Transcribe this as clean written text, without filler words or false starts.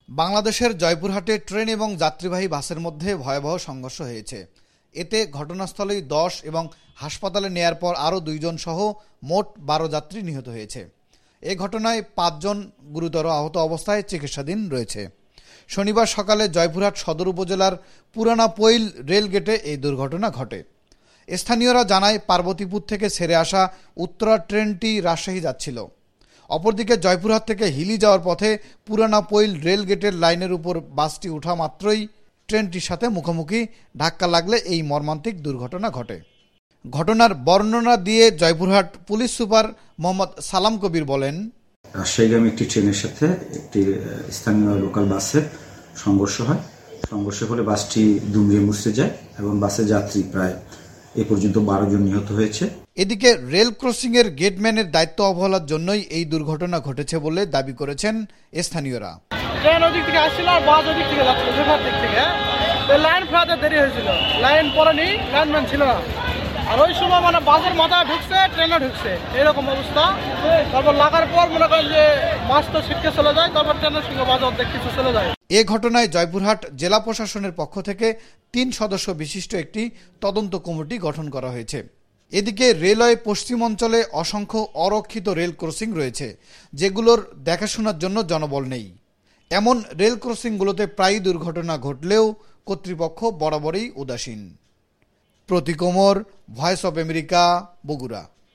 বাংলাদেশের জয়পুরহাটে ট্রেন এবং যাত্রীবাহী বাসের মধ্যে ভয়াবহ সংঘর্ষ হয়েছে। এতে ঘটনাস্থলেই 10 এবং হাসপাতালে নেয়ার পর আরও 2 জন সহ মোট 12 যাত্রী নিহত হয়েছে। এ ঘটনায় 5 জন গুরুতর আহত অবস্থায় চিকিৎসাধীন রয়েছে। শনিবার সকালে জয়পুরহাট সদর উপজেলার পুরানা পৈল রেলগেটে এই দুর্ঘটনা ঘটে। স্থানীয়রা জানায়, পার্বতীপুর থেকে ছেড়ে আসা উত্তরা ট্রেনটি রাজশাহী যাচ্ছিল। অপরদিকে জয়পুরহাট থেকে হিলি যাওয়ার পথে পুরানা পৈল রেলগেটের লাইনের উপর বাসটি ওঠা মাত্রই ট্রেনটির সাথে মুখোমুখি ধাক্কা লাগলে এই মর্মান্তিক দুর্ঘটনা ঘটে। ঘটনার বর্ণনা দিয়ে জয়পুরহাট পুলিশ সুপার মোহাম্মদ সালাম কবির বলেন, রাজশাহীগামী একটি ট্রেনের সাথে একটি স্থানীয় লোকাল বাসের সংঘর্ষ হয়। সংঘর্ষের ফলে বাসটি দুমড়ে মুচড়ে যায় এবং বাসের যাত্রী প্রায় এ পর্যন্ত 12 জন নিহত হয়েছে। এদিকে রেল ক্রসিং এর গেটম্যানের দায়িত্ব অবহেলার জন্যই এই দুর্ঘটনা ঘটেছে বলে দাবি করেছেন স্থানীয়রা। ট্রেন ওদিক থেকে আসছিল আর বাস ওদিক থেকে যাচ্ছিল, জয়পুরহাট দিক থেকে। লাইন ফেরাতে দেরি হয়েছিল, লাইন পড়েনি, লাইনম্যান ছিল না। আর ওই সময় বাসের মাথায় ঢুকছে, ট্রেনে ঢুকছে, এরকম অবস্থা। তারপর লাগার পর মনে করেন যে বাস তো ছিটকে চলে যায়, তারপর ট্রেনের সঙ্গে বাস অর্ধেক কিছু চলে যায়। এ ঘটনায় জয়পুরহাট জেলা প্রশাসনের পক্ষ থেকে 3 সদস্য বিশিষ্ট একটি তদন্ত কমিটি গঠন করা হয়েছে। এদিকে রেলওয়ে পশ্চিম অঞ্চলে অসংখ্য অরক্ষিত রেল ক্রসিং রয়েছে, যেগুলোর দেখাশোনার জন্য জনবল নেই। এমন রেল ক্রসিংগুলোতে প্রায়ই দুর্ঘটনা ঘটলেও কর্তৃপক্ষ বরাবরই উদাসীন। Pratik Omar, voice of America, Bogura.